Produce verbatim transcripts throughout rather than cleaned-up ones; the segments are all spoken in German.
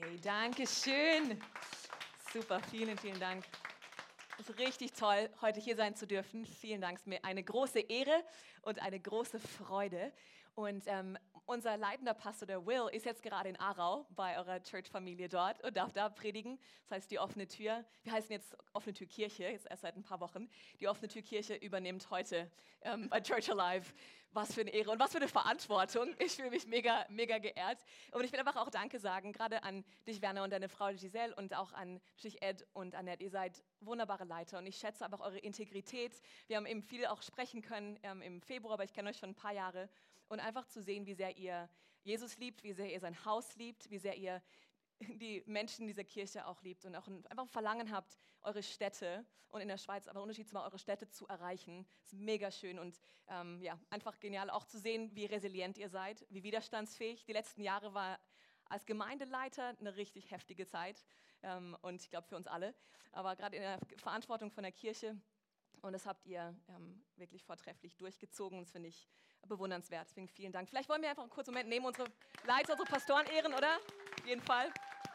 Hey, danke schön. Super, vielen, vielen Dank. Es ist richtig toll, heute hier sein zu dürfen. Vielen Dank, es ist mir eine große Ehre und eine große Freude. Und ähm, unser leitender Pastor, der Will, ist jetzt gerade in Aarau bei eurer Church-Familie dort und darf da predigen. Das heißt, die offene Tür, wir heißen jetzt offene Tür Kirche, jetzt erst seit ein paar Wochen. Die offene Tür Kirche übernimmt heute ähm, bei Church Alive. Was für eine Ehre und was für eine Verantwortung. Ich fühle mich mega, mega geehrt. Und ich will einfach auch Danke sagen, gerade an dich, Werner, und deine Frau Giselle und auch an natürlich Ed und Annette. Ihr seid wunderbare Leiter und ich schätze einfach eure Integrität. Wir haben eben viel auch sprechen können ähm, im Februar, aber ich kenne euch schon ein paar Jahre. Und einfach zu sehen, wie sehr ihr Jesus liebt, wie sehr ihr sein Haus liebt, wie sehr ihr die Menschen dieser Kirche auch liebt und auch ein, einfach ein Verlangen habt, eure Städte und in der Schweiz, aber Unterschied zu eure Städte zu erreichen. Das ist mega schön und ähm, ja, einfach genial auch zu sehen, wie resilient ihr seid, wie widerstandsfähig. Die letzten Jahre war als Gemeindeleiter eine richtig heftige Zeit ähm, und ich glaube für uns alle, aber gerade in der Verantwortung von der Kirche. Und das habt ihr ähm, wirklich vortrefflich durchgezogen. Das finde ich bewundernswert. Deswegen vielen Dank. Vielleicht wollen wir einfach einen kurzen Moment nehmen, unsere Leiter, unsere Pastoren ehren, oder? Auf jeden Fall.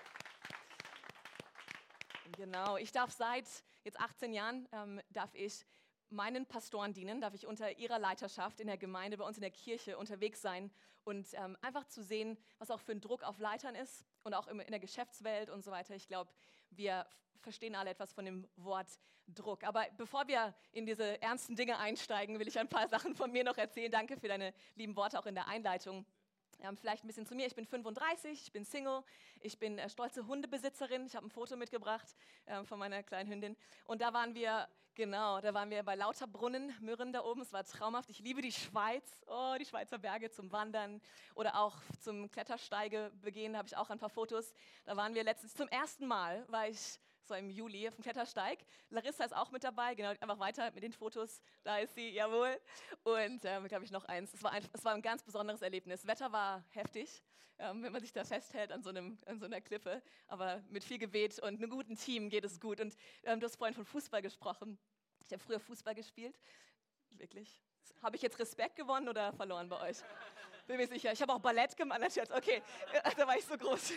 Genau. Ich darf seit jetzt achtzehn Jahren, ähm, darf ich meinen Pastoren dienen, darf ich unter ihrer Leiterschaft in der Gemeinde, bei uns in der Kirche unterwegs sein und ähm, einfach zu sehen, was auch für ein Druck auf Leitern ist und auch in der Geschäftswelt und so weiter. Ich glaube, wir verstehen alle etwas von dem Wort Druck. Aber bevor wir in diese ernsten Dinge einsteigen, will ich ein paar Sachen von mir noch erzählen. Danke für deine lieben Worte auch in der Einleitung. Ähm, vielleicht ein bisschen zu mir. Ich bin fünfunddreißig, ich bin Single, ich bin äh, stolze Hundebesitzerin. Ich habe ein Foto mitgebracht äh, von meiner kleinen Hündin. Und da waren wir, genau, da waren wir bei Lauterbrunnen, Mürren da oben. Es war traumhaft. Ich liebe die Schweiz, oh, die Schweizer Berge zum Wandern oder auch zum Klettersteige begehen. Da habe ich auch ein paar Fotos. Da waren wir letztens zum ersten Mal, war ich so im Juli auf dem Klettersteig. Larissa ist auch mit dabei, genau, einfach weiter mit den Fotos. Da ist sie, jawohl. Und ähm, glaube ich noch eins. Es war, ein, es war ein ganz besonderes Erlebnis. Das Wetter war heftig, ähm, wenn man sich da festhält an so, einem, an so einer Klippe. Aber mit viel Gebet und einem guten Team geht es gut. Und ähm, du hast vorhin von Fußball gesprochen. Ich habe früher Fußball gespielt. Wirklich. Habe ich jetzt Respekt gewonnen oder verloren bei euch? Bin mir sicher. Ich habe auch Ballett gemacht. Okay, da war ich so groß.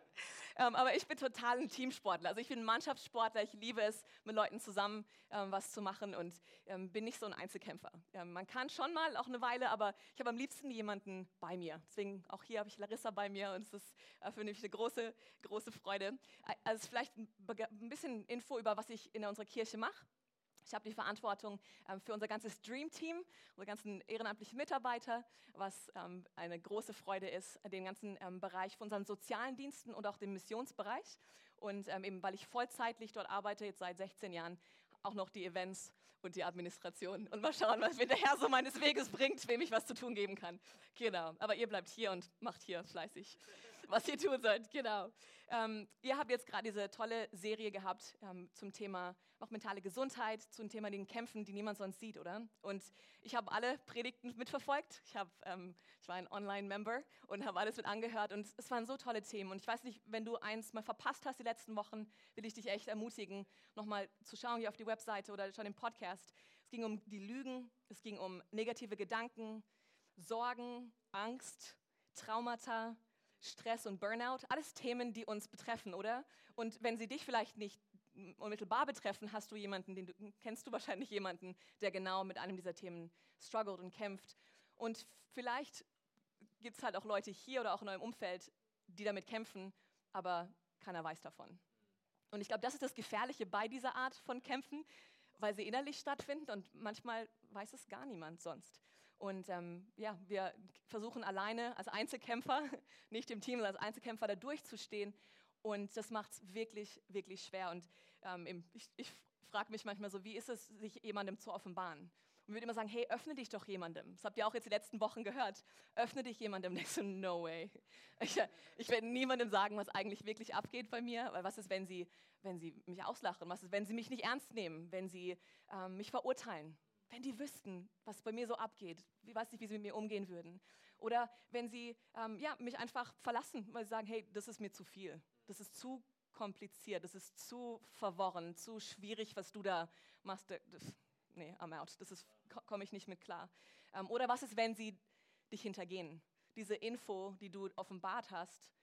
ähm, aber ich bin total ein Teamsportler. Also ich bin ein Mannschaftssportler. Ich liebe es, mit Leuten zusammen ähm, was zu machen und ähm, bin nicht so ein Einzelkämpfer. Ähm, man kann schon mal, auch eine Weile, aber ich habe am liebsten jemanden bei mir. Deswegen auch hier habe ich Larissa bei mir und es ist äh, für mich eine große, große Freude. Also vielleicht ein, ein bisschen Info über, was ich in unserer Kirche mache. Ich habe die Verantwortung ähm, für unser ganzes Dream-Team, unsere ganzen ehrenamtlichen Mitarbeiter, was ähm, eine große Freude ist, den ganzen ähm, Bereich von unseren sozialen Diensten und auch dem Missionsbereich. Und ähm, eben, weil ich vollzeitlich dort arbeite, jetzt seit sechzehn Jahren, auch noch die Events und die Administration. Und mal schauen, was mir der Herr so meines Weges bringt, wem ich was zu tun geben kann. Genau, aber ihr bleibt hier und macht hier fleißig, was ihr tun sollt. Genau. Ähm, ihr habt jetzt gerade diese tolle Serie gehabt ähm, zum Thema auch mentale Gesundheit, zum Thema den Kämpfen, die niemand sonst sieht, oder? Und ich habe alle Predigten mitverfolgt. Ich, hab, ähm, ich war ein Online-Member und habe alles mit angehört und es waren so tolle Themen. Und ich weiß nicht, wenn du eins mal verpasst hast die letzten Wochen, will ich dich echt ermutigen, nochmal zu schauen hier auf die Webseite oder schon im Podcast. Es ging um die Lügen, es ging um negative Gedanken, Sorgen, Angst, Traumata, Stress und Burnout, alles Themen, die uns betreffen, oder? Und wenn sie dich vielleicht nicht unmittelbar betreffen, hast du jemanden, den du, kennst du wahrscheinlich jemanden, der genau mit einem dieser Themen struggelt und kämpft. Und vielleicht gibt es halt auch Leute hier oder auch in eurem Umfeld, die damit kämpfen, aber keiner weiß davon. Und ich glaube, das ist das Gefährliche bei dieser Art von Kämpfen, weil sie innerlich stattfinden und manchmal weiß es gar niemand sonst. Und ähm, ja, wir versuchen alleine als Einzelkämpfer, nicht im Team, sondern als Einzelkämpfer da durchzustehen. Und das macht es wirklich, wirklich schwer. Und ähm, ich, ich frage mich manchmal so, wie ist es, sich jemandem zu offenbaren? Und wir würden immer sagen, hey, öffne dich doch jemandem. Das habt ihr auch jetzt die letzten Wochen gehört. Öffne dich jemandem. Und ich so, no way. Ich, ich werde niemandem sagen, was eigentlich wirklich abgeht bei mir. Weil was ist, wenn sie, wenn sie mich auslachen? Was ist, wenn sie mich nicht ernst nehmen? Wenn sie ähm, mich verurteilen? Wenn die wüssten, was bei mir so abgeht, ich weiß nicht, wie sie mit mir umgehen würden. Oder wenn sie ähm, ja, mich einfach verlassen, weil sie sagen, hey, das ist mir zu viel. Das ist zu kompliziert, das ist zu verworren, zu schwierig, was du da machst. Das, nee, I'm out, das komme ich nicht mit klar. Ähm, oder was ist, wenn sie dich hintergehen? Diese Info, die du offenbart hast,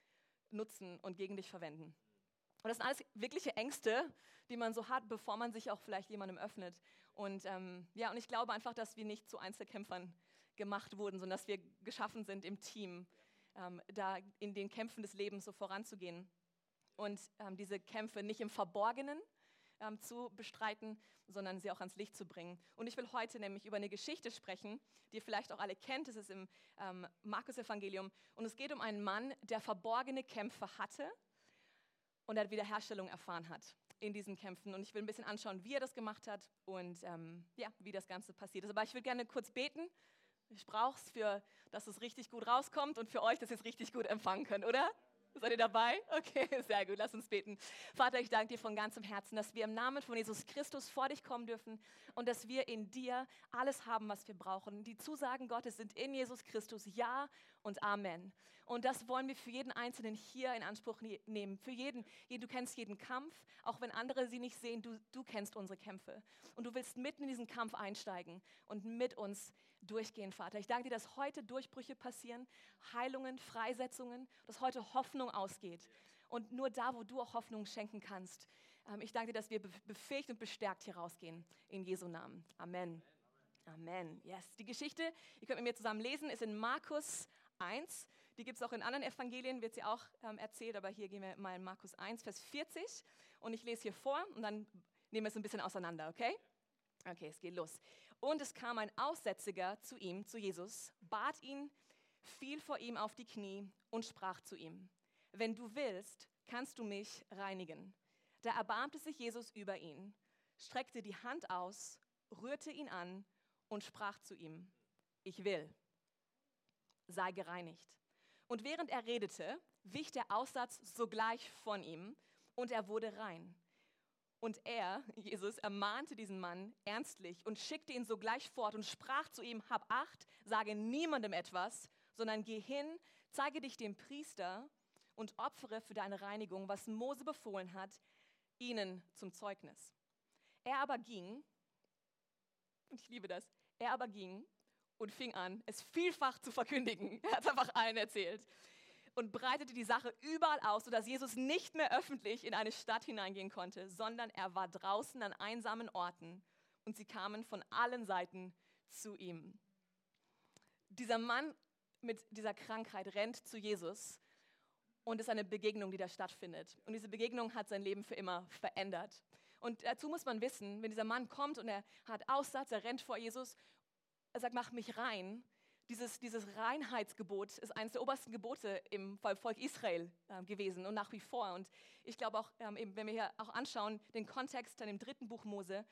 nutzen und gegen dich verwenden. Und das sind alles wirkliche Ängste, die man so hat, bevor man sich auch vielleicht jemandem öffnet. Und ähm, ja, und ich glaube einfach, dass wir nicht zu Einzelkämpfern gemacht wurden, sondern dass wir geschaffen sind im Team, ähm, da in den Kämpfen des Lebens so voranzugehen und ähm, diese Kämpfe nicht im Verborgenen ähm, zu bestreiten, sondern sie auch ans Licht zu bringen. Und ich will heute nämlich über eine Geschichte sprechen, die ihr vielleicht auch alle kennt. Es ist im ähm, Markus-Evangelium und es geht um einen Mann, der verborgene Kämpfe hatte und er Wiederherstellung erfahren hat in diesen Kämpfen. Und ich will ein bisschen anschauen, wie er das gemacht hat und ähm, ja, wie das Ganze passiert ist. Aber ich will gerne kurz beten. Ich brauche es, für, dass es richtig gut rauskommt und für euch, dass ihr es richtig gut empfangen könnt, oder? Seid ihr dabei? Okay, sehr gut, lass uns beten. Vater, ich danke dir von ganzem Herzen, dass wir im Namen von Jesus Christus vor dich kommen dürfen und dass wir in dir alles haben, was wir brauchen. Die Zusagen Gottes sind in Jesus Christus, Ja und Amen. Und das wollen wir für jeden Einzelnen hier in Anspruch ne- nehmen. Für jeden, du kennst jeden Kampf, auch wenn andere sie nicht sehen, du, du kennst unsere Kämpfe. Und du willst mitten in diesen Kampf einsteigen und mit uns durchgehen, Vater. Ich danke dir, dass heute Durchbrüche passieren, Heilungen, Freisetzungen, dass heute Hoffnung ausgeht. Und nur da, wo du auch Hoffnung schenken kannst. Ähm, ich danke dir, dass wir be- befähigt und bestärkt hier rausgehen. In Jesu Namen. Amen. Amen. Yes. Die Geschichte, ihr könnt mit mir zusammen lesen, ist in Markus eins. Die gibt es auch in anderen Evangelien, wird sie auch ähm, erzählt, aber hier gehen wir mal in Markus eins, Vers vierzig. Und ich lese hier vor und dann nehmen wir es ein bisschen auseinander, okay? Okay, es geht los. Und es kam ein Aussätziger zu ihm, zu Jesus, bat ihn, fiel vor ihm auf die Knie und sprach zu ihm: Wenn du willst, kannst du mich reinigen. Da erbarmte sich Jesus über ihn, streckte die Hand aus, rührte ihn an und sprach zu ihm: Ich will, sei gereinigt. Und während er redete, wich der Aussatz sogleich von ihm und er wurde rein. Und er, Jesus, ermahnte diesen Mann ernstlich und schickte ihn sogleich fort und sprach zu ihm: Hab Acht, sage niemandem etwas, sondern geh hin, zeige dich dem Priester und opfere für deine Reinigung, was Mose befohlen hat, ihnen zum Zeugnis. Er aber ging, und ich liebe das, er aber ging und fing an, es vielfach zu verkündigen. Er hat es einfach allen erzählt. Und breitete die Sache überall aus, sodass Jesus nicht mehr öffentlich in eine Stadt hineingehen konnte, sondern er war draußen an einsamen Orten und sie kamen von allen Seiten zu ihm. Dieser Mann mit dieser Krankheit rennt zu Jesus und es ist eine Begegnung, die da stattfindet. Und diese Begegnung hat sein Leben für immer verändert. Und dazu muss man wissen, wenn dieser Mann kommt und er hat Aussatz, er rennt vor Jesus, er sagt: Mach mich rein. Dieses, dieses Reinheitsgebot ist eines der obersten Gebote im Volk Israel äh, gewesen und nach wie vor. Und ich glaube auch, ähm, eben, wenn wir hier auch anschauen, den Kontext dann im dritten Buch Mose,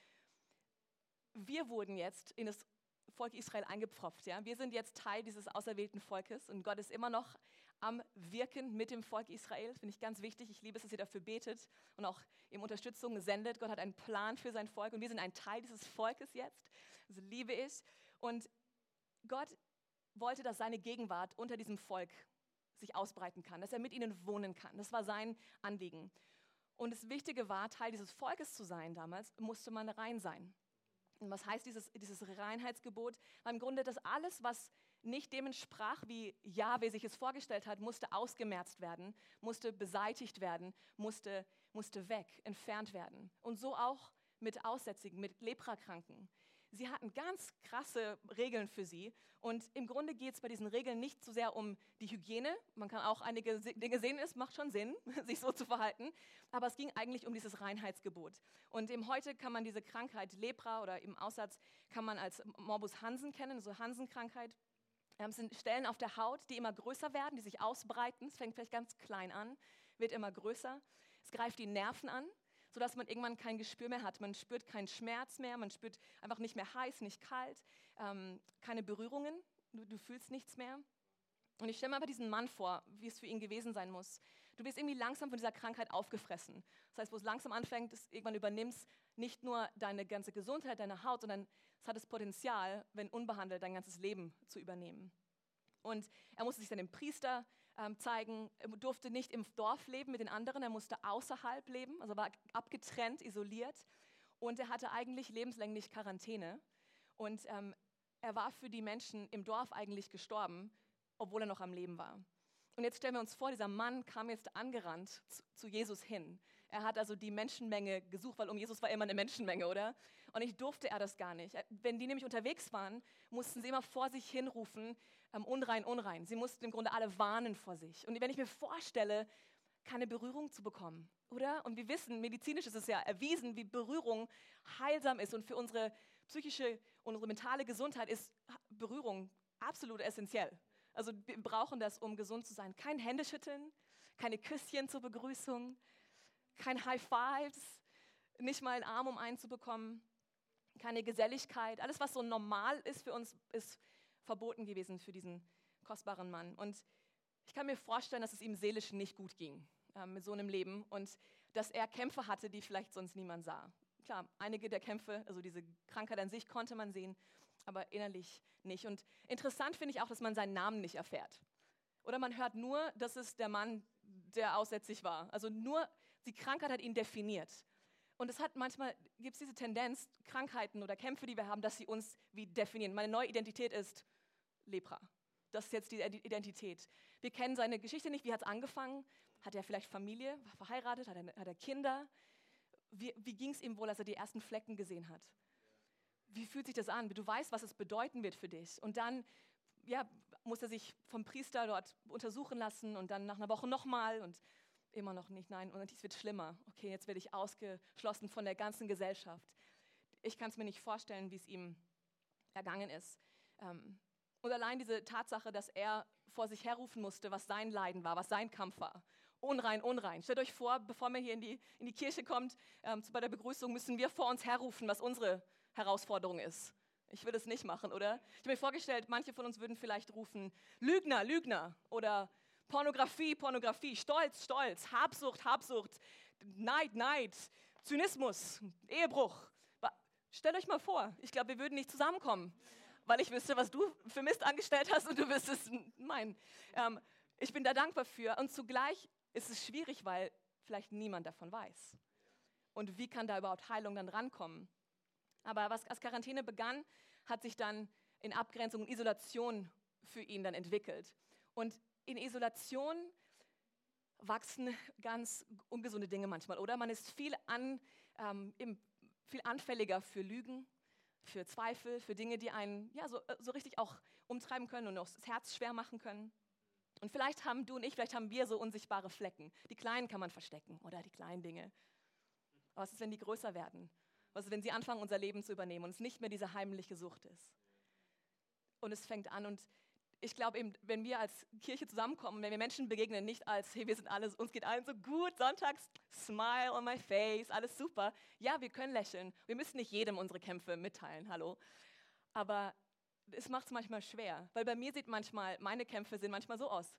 wir wurden jetzt in das Volk Israel eingepfropft. Ja? Wir sind jetzt Teil dieses auserwählten Volkes und Gott ist immer noch am Wirken mit dem Volk Israel. Das finde ich ganz wichtig. Ich liebe es, dass ihr dafür betet und auch ihm Unterstützung sendet. Gott hat einen Plan für sein Volk und wir sind ein Teil dieses Volkes jetzt. Das liebe ich. Und Gott wollte, dass seine Gegenwart unter diesem Volk sich ausbreiten kann, dass er mit ihnen wohnen kann. Das war sein Anliegen. Und das Wichtige war, Teil dieses Volkes zu sein damals, musste man rein sein. Und was heißt dieses, dieses Reinheitsgebot? Weil im Grunde das alles, was nicht dem entsprach, wie Jahwe sich es vorgestellt hat, musste ausgemerzt werden, musste beseitigt werden, musste, musste weg, entfernt werden. Und so auch mit Aussätzigen, mit Leprakranken. Sie hatten ganz krasse Regeln für sie und im Grunde geht es bei diesen Regeln nicht so sehr um die Hygiene. Man kann auch einige Dinge sehen, es macht schon Sinn, sich so zu verhalten, aber es ging eigentlich um dieses Reinheitsgebot. Und eben heute kann man diese Krankheit Lepra oder im Aussatz kann man als Morbus Hansen kennen, so Hansenkrankheit. Es sind Stellen auf der Haut, die immer größer werden, die sich ausbreiten. Es fängt vielleicht ganz klein an, wird immer größer. Es greift die Nerven an, sodass man irgendwann kein Gespür mehr hat. Man spürt keinen Schmerz mehr, man spürt einfach nicht mehr heiß, nicht kalt, ähm, keine Berührungen, du, du fühlst nichts mehr. Und ich stelle mir aber diesen Mann vor, wie es für ihn gewesen sein muss. Du wirst irgendwie langsam von dieser Krankheit aufgefressen. Das heißt, wo es langsam anfängt, ist, irgendwann übernimmst nicht nur deine ganze Gesundheit, deine Haut, sondern es hat das Potenzial, wenn unbehandelt, dein ganzes Leben zu übernehmen. Und er musste sich dann dem Priester ähm, zeigen, er durfte nicht im Dorf leben mit den anderen, er musste außerhalb leben, also war abgetrennt, isoliert. Und er hatte eigentlich lebenslänglich Quarantäne. Und ähm, er war für die Menschen im Dorf eigentlich gestorben, obwohl er noch am Leben war. Und jetzt stellen wir uns vor, dieser Mann kam jetzt angerannt zu, zu Jesus hin. Er hat also die Menschenmenge gesucht, weil um Jesus war immer eine Menschenmenge, oder? Und ich durfte er das gar nicht. Wenn die nämlich unterwegs waren, mussten sie immer vor sich hinrufen, ähm, unrein, unrein. Sie mussten im Grunde alle warnen vor sich. Und wenn ich mir vorstelle, keine Berührung zu bekommen, oder? Und wir wissen, medizinisch ist es ja erwiesen, wie Berührung heilsam ist. Und für unsere psychische, unsere mentale Gesundheit ist Berührung absolut essentiell. Also wir brauchen das, um gesund zu sein. Kein Händeschütteln, keine Küsschen zur Begrüßung, kein High Fives, nicht mal einen Arm, um einen zu bekommen, keine Geselligkeit. Alles, was so normal ist für uns, ist verboten gewesen für diesen kostbaren Mann. Und ich kann mir vorstellen, dass es ihm seelisch nicht gut ging äh, mit so einem Leben und dass er Kämpfe hatte, die vielleicht sonst niemand sah. Klar, einige der Kämpfe, also diese Krankheit an sich, konnte man sehen, aber innerlich nicht. Und interessant finde ich auch, dass man seinen Namen nicht erfährt. Oder man hört nur, das ist der Mann, der aussätzlich war. Also nur die Krankheit hat ihn definiert. Und es hat manchmal, gibt es diese Tendenz, Krankheiten oder Kämpfe, die wir haben, dass sie uns wie definieren. Meine neue Identität ist Lepra. Das ist jetzt die Identität. Wir kennen seine Geschichte nicht. Wie hat es angefangen? Hat er vielleicht Familie? War verheiratet? Hat er, hat er Kinder? Wie, wie ging es ihm wohl, als er die ersten Flecken gesehen hat? Wie fühlt sich das an? Du weißt, was es bedeuten wird für dich. Und dann ja, muss er sich vom Priester dort untersuchen lassen und dann nach einer Woche nochmal und immer noch nicht, nein, und es wird schlimmer. Okay, jetzt werde ich ausgeschlossen von der ganzen Gesellschaft. Ich kann es mir nicht vorstellen, wie es ihm ergangen ist. Und allein diese Tatsache, dass er vor sich herrufen musste, was sein Leiden war, was sein Kampf war. Unrein, unrein. Stellt euch vor, bevor man hier in die, in die Kirche kommt, ähm, bei der Begrüßung müssen wir vor uns herrufen, was unsere Herausforderung ist. Ich würde es nicht machen, oder? Ich habe mir vorgestellt, manche von uns würden vielleicht rufen, Lügner, Lügner oder Pornografie, Pornografie, Stolz, Stolz, Habsucht, Habsucht, Neid, Neid, Zynismus, Ehebruch. Stellt euch mal vor, ich glaube, wir würden nicht zusammenkommen, weil ich wüsste, was du für Mist angestellt hast und du wüsstest mein. Ähm, ich bin da dankbar für und zugleich ist es schwierig, weil vielleicht niemand davon weiß. Und wie kann da überhaupt Heilung dann rankommen? Aber was als Quarantäne begann, hat sich dann in Abgrenzung und Isolation für ihn dann entwickelt. Und in Isolation wachsen ganz ungesunde Dinge manchmal, oder? Man ist viel, an, ähm, im, viel anfälliger für Lügen, für Zweifel, für Dinge, die einen ja, so, so richtig auch umtreiben können und auch das Herz schwer machen können. Und vielleicht haben du und ich, vielleicht haben wir so unsichtbare Flecken. Die kleinen kann man verstecken, oder die kleinen Dinge. Aber was ist, wenn die größer werden? Was ist, wenn sie anfangen, unser Leben zu übernehmen und es nicht mehr diese heimliche Sucht ist? Und es fängt an und ich glaube eben, wenn wir als Kirche zusammenkommen, wenn wir Menschen begegnen, nicht als, hey, wir sind alles, uns geht allen so gut, sonntags, smile on my face, alles super. Ja, wir können lächeln. Wir müssen nicht jedem unsere Kämpfe mitteilen, hallo. Aber es macht es manchmal schwer, weil bei mir sieht manchmal, meine Kämpfe sehen manchmal so aus.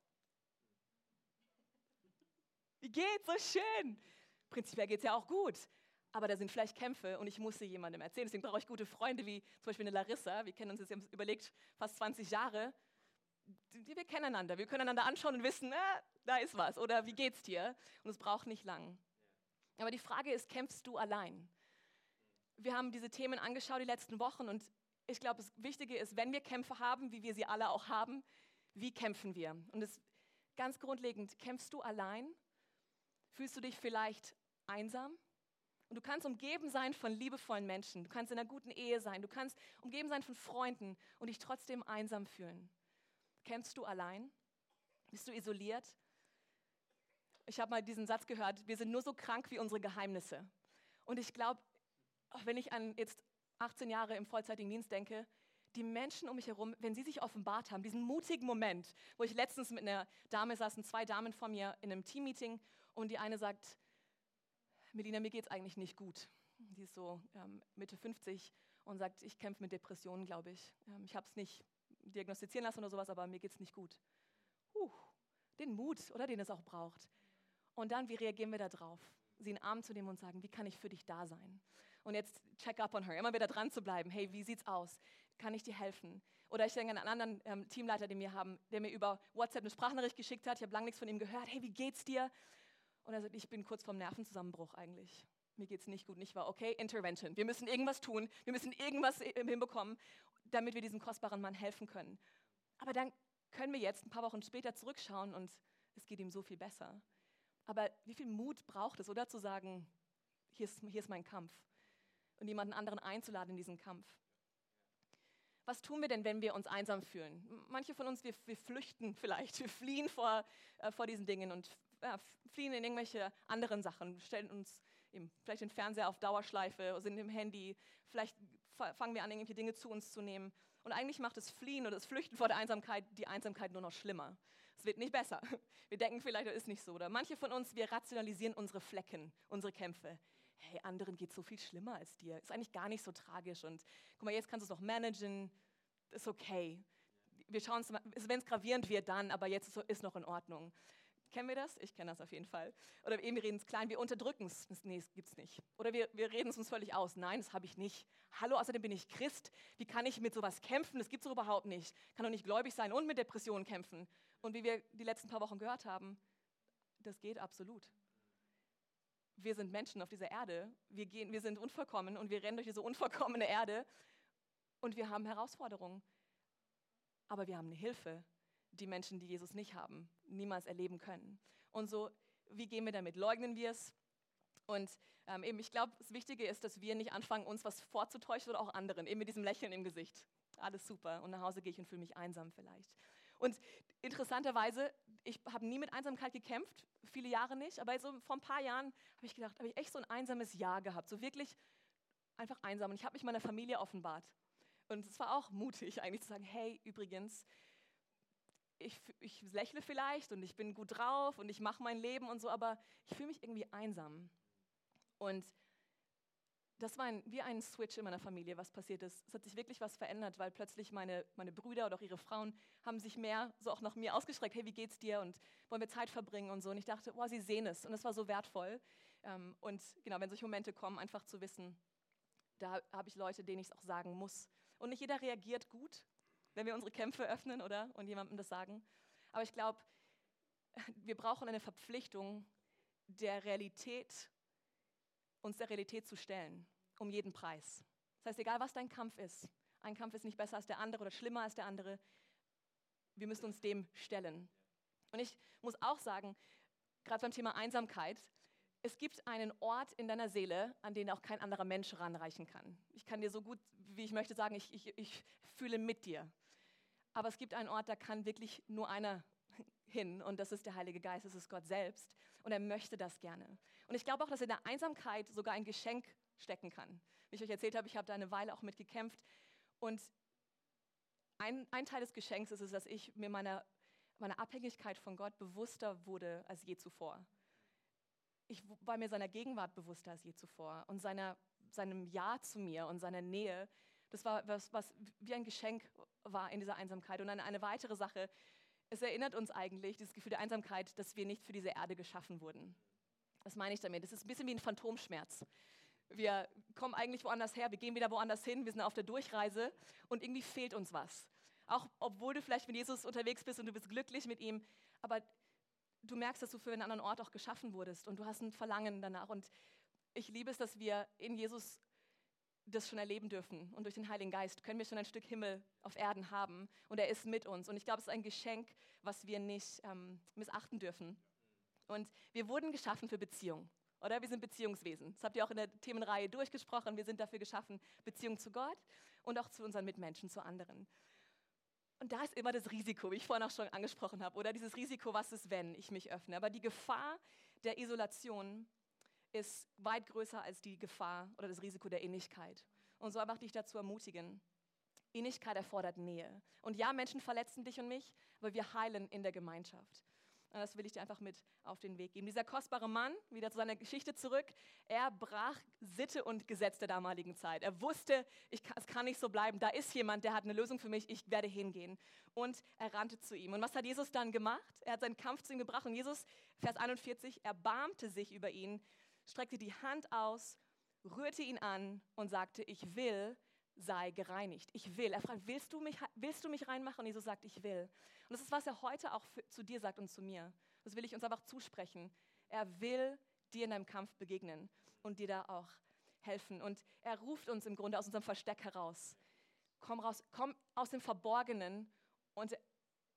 Wie geht's? So schön. Prinzipiell geht es ja auch gut. Aber da sind vielleicht Kämpfe und ich muss sie jemandem erzählen. Deswegen brauche ich gute Freunde, wie zum Beispiel eine Larissa. Wir kennen uns jetzt überlegt fast zwanzig Jahre. Wir kennen einander, wir können einander anschauen und wissen, äh, da ist was oder wie geht's dir? Und es braucht nicht lang. Aber die Frage ist, kämpfst du allein? Wir haben diese Themen angeschaut die letzten Wochen und ich glaube, das Wichtige ist, wenn wir Kämpfe haben, wie wir sie alle auch haben, wie kämpfen wir? Und es ganz grundlegend, kämpfst du allein? Fühlst du dich vielleicht einsam? Und du kannst umgeben sein von liebevollen Menschen, du kannst in einer guten Ehe sein, du kannst umgeben sein von Freunden und dich trotzdem einsam fühlen. Kämpfst du allein? Bist du isoliert? Ich habe mal diesen Satz gehört, wir sind nur so krank wie unsere Geheimnisse. Und ich glaube, wenn ich an jetzt achtzehn Jahre im vollzeitigen Dienst denke, die Menschen um mich herum, wenn sie sich offenbart haben, diesen mutigen Moment, wo ich letztens mit einer Dame saßen, zwei Damen vor mir in einem Teammeeting und die eine sagt, Melina, mir geht es eigentlich nicht gut. Die ist so ähm, Mitte fünfzig und sagt, ich kämpfe mit Depressionen, glaube ich. Ähm, ich habe es nicht diagnostizieren lassen oder sowas, aber mir geht es nicht gut. Huh, den Mut, oder, den es auch braucht. Und dann, wie reagieren wir da drauf? Sie in den Arm zu nehmen und sagen, wie kann ich für dich da sein? Und jetzt check up on her, immer wieder dran zu bleiben. Hey, wie sieht's aus? Kann ich dir helfen? Oder ich denke an einen anderen ähm, Teamleiter, den wir haben, der mir über WhatsApp eine Sprachnachricht geschickt hat. Ich habe lange nichts von ihm gehört. Hey, wie geht's dir? Und er sagt, ich bin kurz vorm Nervenzusammenbruch eigentlich. Mir geht's nicht gut. Und ich war, okay, Intervention. Wir müssen irgendwas tun. Wir müssen irgendwas hinbekommen, damit wir diesem kostbaren Mann helfen können. Aber dann können wir jetzt ein paar Wochen später zurückschauen und es geht ihm so viel besser. Aber wie viel Mut braucht es, oder zu sagen, hier ist, hier ist mein Kampf und jemanden anderen einzuladen in diesen Kampf. Was tun wir denn, wenn wir uns einsam fühlen? Manche von uns, wir, wir flüchten vielleicht, wir fliehen vor, äh, vor diesen Dingen und ja, fliehen in irgendwelche anderen Sachen, stellen uns eben vielleicht den Fernseher auf Dauerschleife, sind im Handy, vielleicht fangen wir an, irgendwelche Dinge zu uns zu nehmen. Und eigentlich macht das Fliehen oder das Flüchten vor der Einsamkeit die Einsamkeit nur noch schlimmer. Es wird nicht besser. Wir denken vielleicht, das ist nicht so. Oder manche von uns, wir rationalisieren unsere Flecken, unsere Kämpfe. Hey, anderen geht es so viel schlimmer als dir. Ist eigentlich gar nicht so tragisch. Und guck mal, jetzt kannst du es noch managen. Ist okay. Wir schauen es, wenn es gravierend wird, dann, aber jetzt ist es noch in Ordnung. Kennen wir das? Ich kenne das auf jeden Fall. Oder eben, wir reden es klein, wir unterdrücken es. Nee, das gibt es nicht. Oder wir, wir reden es uns völlig aus. Nein, das habe ich nicht. Hallo, außerdem bin ich Christ. Wie kann ich mit sowas kämpfen? Das gibt es überhaupt nicht. Ich kann doch nicht gläubig sein und mit Depressionen kämpfen. Und wie wir die letzten paar Wochen gehört haben, das geht absolut. Wir sind Menschen auf dieser Erde. Wir, gehen, wir sind unvollkommen und wir rennen durch diese unvollkommene Erde und wir haben Herausforderungen. Aber wir haben eine Hilfe, die Menschen, die Jesus nicht haben, niemals erleben können. Und so, wie gehen wir damit? Leugnen wir es? Und ähm, eben, ich glaube, das Wichtige ist, dass wir nicht anfangen, uns was vorzutäuschen oder auch anderen, eben mit diesem Lächeln im Gesicht. Alles super. Und nach Hause gehe ich und fühle mich einsam vielleicht. Und interessanterweise, ich habe nie mit Einsamkeit gekämpft, viele Jahre nicht, aber so vor ein paar Jahren habe ich gedacht, habe ich echt so ein einsames Jahr gehabt, so wirklich einfach einsam. Und ich habe mich meiner Familie offenbart. Und es war auch mutig eigentlich zu sagen, hey, übrigens, Ich, ich lächle vielleicht und ich bin gut drauf und ich mache mein Leben und so, aber ich fühle mich irgendwie einsam. Und das war ein, wie ein Switch in meiner Familie, was passiert ist. Es hat sich wirklich was verändert, weil plötzlich meine, meine Brüder oder auch ihre Frauen haben sich mehr so auch nach mir ausgestreckt, hey, wie geht's dir und wollen wir Zeit verbringen und so. Und ich dachte, wow, sie sehen es und es war so wertvoll. Und genau, wenn solche Momente kommen, einfach zu wissen, da habe ich Leute, denen ich es auch sagen muss. Und nicht jeder reagiert gut, wenn wir unsere Kämpfe öffnen, oder? Und jemandem das sagen. Aber ich glaube, wir brauchen eine Verpflichtung, der Realität, uns der Realität zu stellen, um jeden Preis. Das heißt, egal was dein Kampf ist, ein Kampf ist nicht besser als der andere oder schlimmer als der andere, wir müssen uns dem stellen. Und ich muss auch sagen, gerade beim Thema Einsamkeit, es gibt einen Ort in deiner Seele, an den auch kein anderer Mensch ranreichen kann. Ich kann dir so gut, wie ich möchte, sagen, ich, ich, ich fühle mit dir. Aber es gibt einen Ort, da kann wirklich nur einer hin und das ist der Heilige Geist, das ist Gott selbst und er möchte das gerne. Und ich glaube auch, dass in der Einsamkeit sogar ein Geschenk stecken kann. Wie ich euch erzählt habe, ich habe da eine Weile auch mit gekämpft und ein, ein Teil des Geschenks ist es, dass ich mir meiner, meiner Abhängigkeit von Gott bewusster wurde als je zuvor. Ich war mir seiner Gegenwart bewusster als je zuvor und seiner, seinem Ja zu mir und seiner Nähe. Das war was, was wie ein Geschenk war in dieser Einsamkeit. Und eine, eine weitere Sache, es erinnert uns eigentlich, dieses Gefühl der Einsamkeit, dass wir nicht für diese Erde geschaffen wurden. Was meine ich damit? Das ist ein bisschen wie ein Phantomschmerz. Wir kommen eigentlich woanders her, wir gehen wieder woanders hin, wir sind auf der Durchreise und irgendwie fehlt uns was. Auch obwohl du vielleicht mit Jesus unterwegs bist und du bist glücklich mit ihm, aber du merkst, dass du für einen anderen Ort auch geschaffen wurdest und du hast ein Verlangen danach. Und ich liebe es, dass wir in Jesus das schon erleben dürfen. Und durch den Heiligen Geist können wir schon ein Stück Himmel auf Erden haben. Und er ist mit uns. Und ich glaube, es ist ein Geschenk, was wir nicht ähm, missachten dürfen. Und wir wurden geschaffen für Beziehung. Oder? Wir sind Beziehungswesen. Das habt ihr auch in der Themenreihe durchgesprochen. Wir sind dafür geschaffen, Beziehung zu Gott und auch zu unseren Mitmenschen, zu anderen. Und da ist immer das Risiko, wie ich vorhin auch schon angesprochen habe, oder dieses Risiko, was ist, wenn ich mich öffne. Aber die Gefahr der Isolation ist weit größer als die Gefahr oder das Risiko der Innigkeit. Und so möchte ich dazu ermutigen. Innigkeit erfordert Nähe. Und ja, Menschen verletzen dich und mich, aber wir heilen in der Gemeinschaft. Und das will ich dir einfach mit auf den Weg geben. Dieser kostbare Mann, wieder zu seiner Geschichte zurück, er brach Sitte und Gesetz der damaligen Zeit. Er wusste, ich kann, es kann nicht so bleiben, da ist jemand, der hat eine Lösung für mich, ich werde hingehen. Und er rannte zu ihm. Und was hat Jesus dann gemacht? Er hat seinen Kampf zu ihm gebracht und Jesus, Vers einundvierzig, erbarmte sich über ihn, streckte die Hand aus, rührte ihn an und sagte, ich will, sei gereinigt. Ich will. Er fragt, willst du mich, willst du mich reinmachen? Und Jesus sagt, ich will. Und das ist, was er heute auch für, zu dir sagt und zu mir. Das will ich uns einfach zusprechen. Er will dir in deinem Kampf begegnen und dir da auch helfen. Und er ruft uns im Grunde aus unserem Versteck heraus. Komm raus, komm aus dem Verborgenen und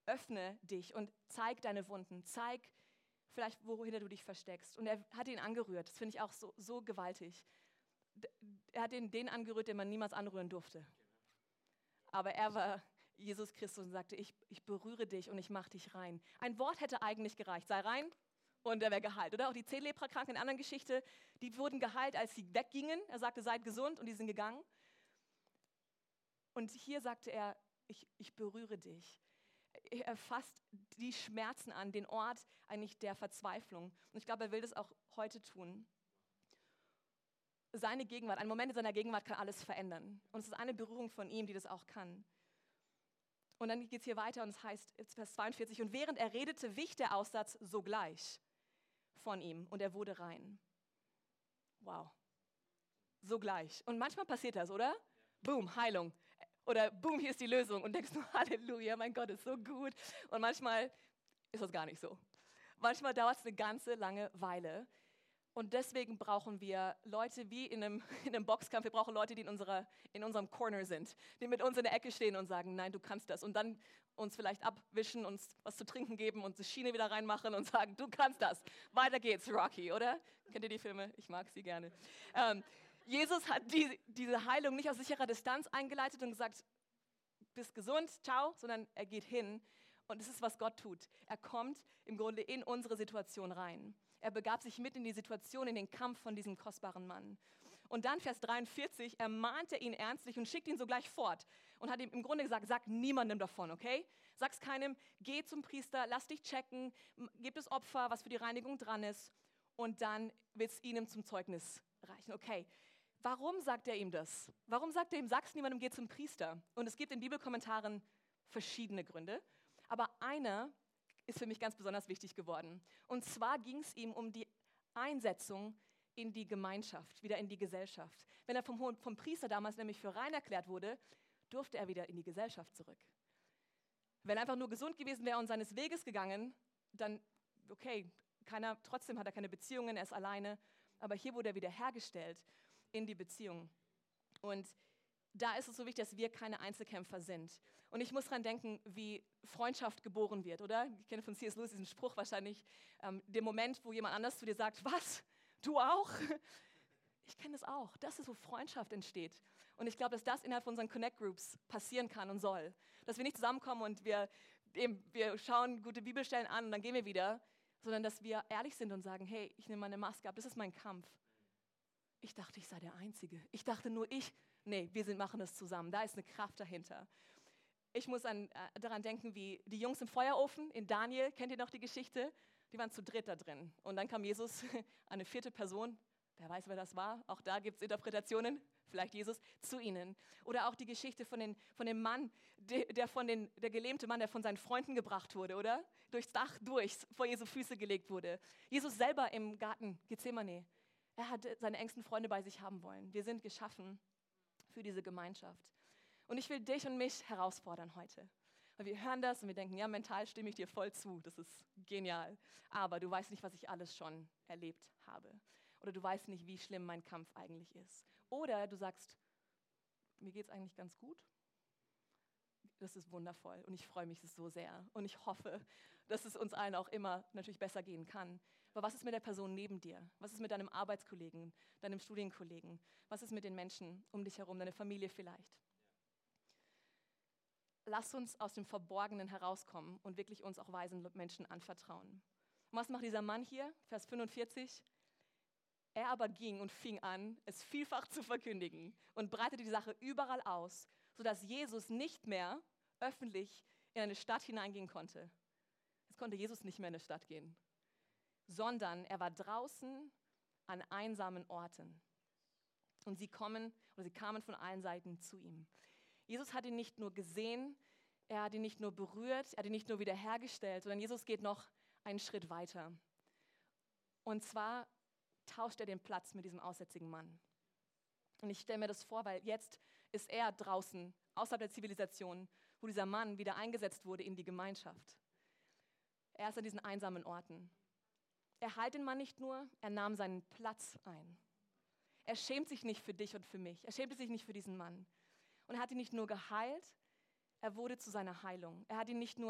öffne dich und zeig deine Wunden, zeig vielleicht, wohinter du dich versteckst. Und er hat ihn angerührt, das finde ich auch so, so gewaltig. Er hat den, den angerührt, den man niemals anrühren durfte. Aber er war Jesus Christus und sagte, ich, ich berühre dich und ich mache dich rein. Ein Wort hätte eigentlich gereicht, sei rein und er wäre geheilt. Oder auch die zehn Leprakranken in der anderen Geschichte, die wurden geheilt, als sie weggingen. Er sagte, seid gesund und die sind gegangen. Und hier sagte er, ich, ich berühre dich. Er fasst die Schmerzen an, den Ort eigentlich der Verzweiflung. Und ich glaube, er will das auch heute tun. Seine Gegenwart, ein Moment in seiner Gegenwart kann alles verändern. Und es ist eine Berührung von ihm, die das auch kann. Und dann geht es hier weiter und es heißt, Vers zweiundvierzig, und während er redete, wich der Aussatz sogleich von ihm und er wurde rein. Wow. Sogleich. Und manchmal passiert das, oder? Ja. Boom, Heilung. Oder boom, hier ist die Lösung. Und denkst du, Halleluja, mein Gott ist so gut. Und manchmal ist das gar nicht so. Manchmal dauert es eine ganze lange Weile. Und deswegen brauchen wir Leute wie in einem, in einem Boxkampf, wir brauchen Leute, die in, unserer, in unserem Corner sind, die mit uns in der Ecke stehen und sagen, nein, du kannst das. Und dann uns vielleicht abwischen, uns was zu trinken geben und die Schiene wieder reinmachen und sagen, du kannst das. Weiter geht's, Rocky, oder? Kennt ihr die Filme? Ich mag sie gerne. Ähm, Jesus hat die, diese Heilung nicht aus sicherer Distanz eingeleitet und gesagt, bist gesund, ciao, sondern er geht hin und es ist, was Gott tut. Er kommt im Grunde in unsere Situation rein. Er begab sich mit in die Situation, in den Kampf von diesem kostbaren Mann. Und dann, Vers dreiundvierzig, ermahnt er ihn ernstlich und schickt ihn sogleich fort. Und hat ihm im Grunde gesagt, sag niemandem davon, okay? Sag's keinem, geh zum Priester, lass dich checken, gib das Opfer, was für die Reinigung dran ist. Und dann wird es ihnen zum Zeugnis reichen. Okay, warum sagt er ihm das? Warum sagt er ihm, sag's niemandem, geh zum Priester? Und es gibt in Bibelkommentaren verschiedene Gründe. Aber einer ist für mich ganz besonders wichtig geworden. Und zwar ging es ihm um die Einsetzung in die Gemeinschaft, wieder in die Gesellschaft. Wenn er vom, vom Priester damals nämlich für rein erklärt wurde, durfte er wieder in die Gesellschaft zurück. Wenn er einfach nur gesund gewesen wäre und seines Weges gegangen, dann, okay, keiner, trotzdem hat er keine Beziehungen, er ist alleine. Aber hier wurde er wieder hergestellt in die Beziehung. Und da ist es so wichtig, dass wir keine Einzelkämpfer sind. Und ich muss daran denken, wie Freundschaft geboren wird, oder? Ich kenne von C S Lewis diesen Spruch wahrscheinlich, ähm, den Moment, wo jemand anders zu dir sagt, was, du auch? Ich kenne das auch. Das ist, wo Freundschaft entsteht. Und ich glaube, dass das innerhalb von unseren Connect Groups passieren kann und soll. Dass wir nicht zusammenkommen und wir, eben, wir schauen gute Bibelstellen an und dann gehen wir wieder, sondern dass wir ehrlich sind und sagen, hey, ich nehme meine Maske ab, das ist mein Kampf. Ich dachte, ich sei der Einzige. Ich dachte nur ich, nee, wir sind, machen das zusammen. Da ist eine Kraft dahinter. Ich muss an, äh, daran denken, wie die Jungs im Feuerofen in Daniel, kennt ihr noch die Geschichte? Die waren zu dritt da drin. Und dann kam Jesus, eine vierte Person, wer weiß, wer das war, auch da gibt es Interpretationen, vielleicht Jesus, zu ihnen. Oder auch die Geschichte von, den, von dem Mann, der, der, von den, der gelähmte Mann, der von seinen Freunden gebracht wurde, oder? Durchs Dach durch, vor Jesu Füße gelegt wurde. Jesus selber im Garten Gethsemane, er hat seine engsten Freunde bei sich haben wollen. Wir sind geschaffen für diese Gemeinschaft. Und ich will dich und mich herausfordern heute. Weil wir hören das und wir denken, ja, mental stimme ich dir voll zu, das ist genial. Aber du weißt nicht, was ich alles schon erlebt habe. Oder du weißt nicht, wie schlimm mein Kampf eigentlich ist. Oder du sagst, mir geht es eigentlich ganz gut. Das ist wundervoll und ich freue mich so sehr. Und ich hoffe, dass es uns allen auch immer natürlich besser gehen kann. Aber was ist mit der Person neben dir? Was ist mit deinem Arbeitskollegen, deinem Studienkollegen? Was ist mit den Menschen um dich herum, deine Familie vielleicht? Lass uns aus dem Verborgenen herauskommen und wirklich uns auch weisen Menschen anvertrauen. Und was macht dieser Mann hier? Vers fünfundvierzig. Er aber ging und fing an, es vielfach zu verkündigen und breitete die Sache überall aus, sodass Jesus nicht mehr öffentlich in eine Stadt hineingehen konnte. Jetzt konnte Jesus nicht mehr in eine Stadt gehen, sondern er war draußen an einsamen Orten. Und sie kommen, oder sie kamen von allen Seiten zu ihm. Jesus hat ihn nicht nur gesehen, er hat ihn nicht nur berührt, er hat ihn nicht nur wiederhergestellt, sondern Jesus geht noch einen Schritt weiter. Und zwar tauscht er den Platz mit diesem aussätzigen Mann. Und ich stelle mir das vor, weil jetzt ist er draußen, außerhalb der Zivilisation, wo dieser Mann wieder eingesetzt wurde in die Gemeinschaft. Er ist an diesen einsamen Orten. Er heilt den Mann nicht nur, er nahm seinen Platz ein. Er schämt sich nicht für dich und für mich. Er schämte sich nicht für diesen Mann. Und er hat ihn nicht nur geheilt, er wurde zu seiner Heilung. Er hat ihn nicht nur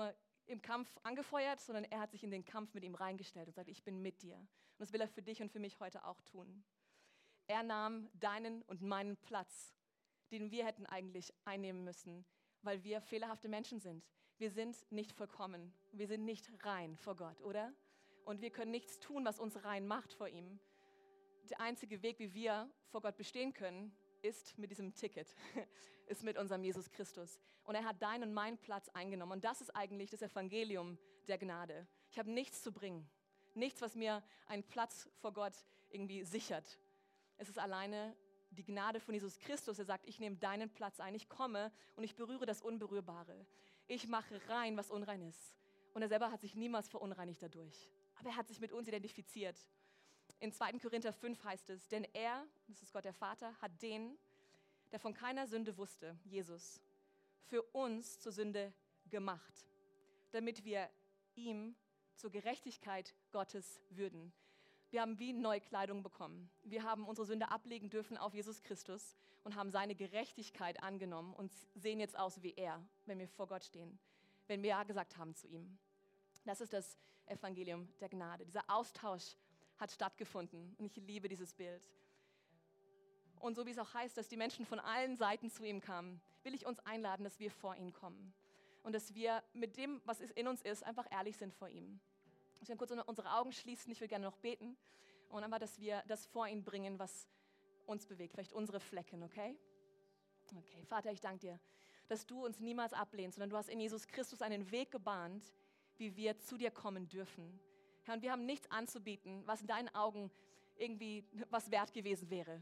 im Kampf angefeuert, sondern er hat sich in den Kampf mit ihm reingestellt und sagt, ich bin mit dir. Und das will er für dich und für mich heute auch tun. Er nahm deinen und meinen Platz, den wir hätten eigentlich einnehmen müssen, weil wir fehlerhafte Menschen sind. Wir sind nicht vollkommen, wir sind nicht rein vor Gott, oder? Und wir können nichts tun, was uns rein macht vor ihm. Der einzige Weg, wie wir vor Gott bestehen können, ist mit diesem Ticket, ist mit unserem Jesus Christus. Und er hat deinen und meinen Platz eingenommen. Und das ist eigentlich das Evangelium der Gnade. Ich habe nichts zu bringen, nichts, was mir einen Platz vor Gott irgendwie sichert. Es ist alleine die Gnade von Jesus Christus. Er sagt, ich nehme deinen Platz ein, ich komme und ich berühre das Unberührbare. Ich mache rein, was unrein ist. Und er selber hat sich niemals verunreinigt dadurch. Aber er hat sich mit uns identifiziert. In zweiten Korinther fünf heißt es, denn er, das ist Gott der Vater, hat den, der von keiner Sünde wusste, Jesus, für uns zur Sünde gemacht, damit wir ihm zur Gerechtigkeit Gottes würden. Wir haben wie neue Kleidung bekommen. Wir haben unsere Sünde ablegen dürfen auf Jesus Christus und haben seine Gerechtigkeit angenommen und sehen jetzt aus wie er, wenn wir vor Gott stehen, wenn wir Ja gesagt haben zu ihm. Das ist das Evangelium der Gnade. Dieser Austausch hat stattgefunden und ich liebe dieses Bild. Und so wie es auch heißt, dass die Menschen von allen Seiten zu ihm kamen, will ich uns einladen, dass wir vor ihn kommen und dass wir mit dem, was in uns ist, einfach ehrlich sind vor ihm. Dass wir kurz unsere Augen schließen, ich will gerne noch beten und einfach, dass wir das vor ihn bringen, was uns bewegt, vielleicht unsere Flecken, okay? Okay, Vater, ich danke dir, dass du uns niemals ablehnst, sondern du hast in Jesus Christus einen Weg gebahnt, wie wir zu dir kommen dürfen. Herr, und wir haben nichts anzubieten, was in deinen Augen irgendwie was wert gewesen wäre.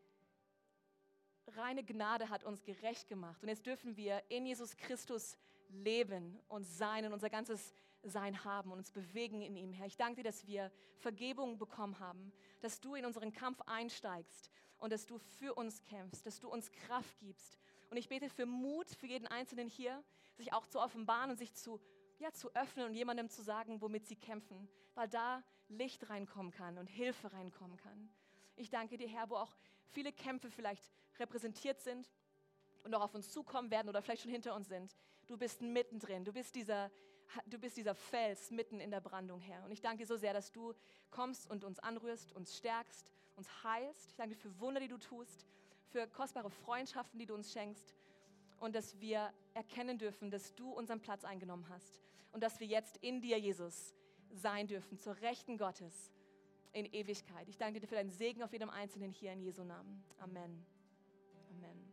Reine Gnade hat uns gerecht gemacht und jetzt dürfen wir in Jesus Christus leben und sein und unser ganzes Sein haben und uns bewegen in ihm, Herr. Ich danke dir, dass wir Vergebung bekommen haben, dass du in unseren Kampf einsteigst und dass du für uns kämpfst, dass du uns Kraft gibst. Und ich bete für Mut für jeden Einzelnen hier, sich auch zu offenbaren und sich zu, ja, zu öffnen und jemandem zu sagen, womit sie kämpfen, weil da Licht reinkommen kann und Hilfe reinkommen kann. Ich danke dir, Herr, wo auch viele Kämpfe vielleicht repräsentiert sind und auch auf uns zukommen werden oder vielleicht schon hinter uns sind. Du bist mittendrin, du bist dieser, du bist dieser Fels mitten in der Brandung, Herr. Und ich danke dir so sehr, dass du kommst und uns anrührst, uns stärkst, uns heilst. Ich danke dir für Wunder, die du tust, für kostbare Freundschaften, die du uns schenkst und dass wir erkennen dürfen, dass du unseren Platz eingenommen hast und dass wir jetzt in dir, Jesus, sein dürfen, zur Rechten Gottes in Ewigkeit. Ich danke dir für deinen Segen auf jedem Einzelnen hier in Jesu Namen. Amen. Amen.